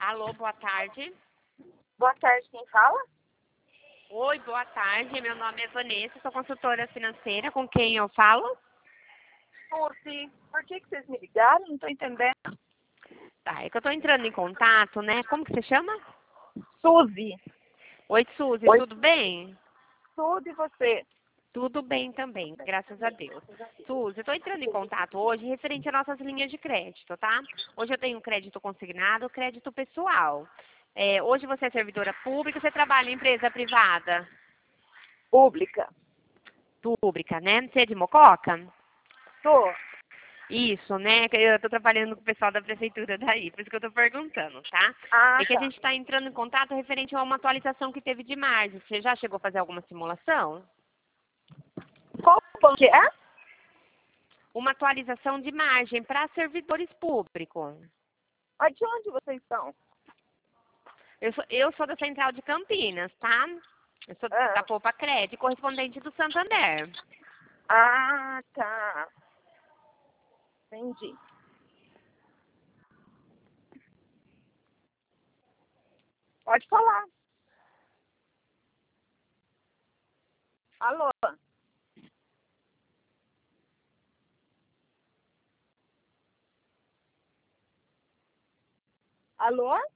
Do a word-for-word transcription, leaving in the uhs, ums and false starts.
Alô, boa tarde. Boa tarde, quem fala? Oi, boa tarde. Meu nome é Vanessa, sou consultora financeira. Com quem eu falo? Suzy, por que, que vocês me ligaram? Não estou entendendo. Tá, é que eu tô entrando em contato, né? Como que você chama? Suzy. Oi, Suzy, Oi, tudo bem? tudo e você? Tudo bem também, graças a Deus. Suzy, eu tô entrando em contato hoje referente às nossas linhas de crédito, tá? Hoje eu tenho crédito consignado, crédito pessoal. É, hoje você é servidora pública, você trabalha em empresa privada? Pública. Pública, né? Você é de Mococa? Tô. Isso, né? que Eu tô trabalhando com o pessoal da prefeitura daí, por isso que eu tô perguntando, tá? Ah, É que a tá. gente está entrando em contato referente a uma atualização que teve de margem. Você já chegou a fazer alguma simulação? Qual banco que é? Uma atualização de margem para servidores públicos. Ah, de onde vocês estão? Eu sou, eu sou da Central de Campinas, tá? Eu sou da Ah, Poupa Crédito, correspondente do Santander. ah, tá. Entendi. Pode falar. Alô? Alô?